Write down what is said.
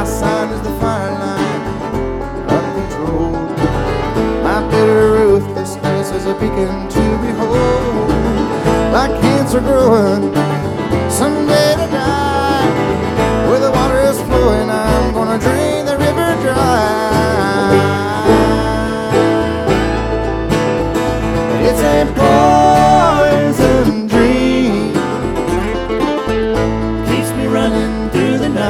My sign is the fire line, uncontrolled. My bitter ruthlessness is a beacon to behold. Like cancer growing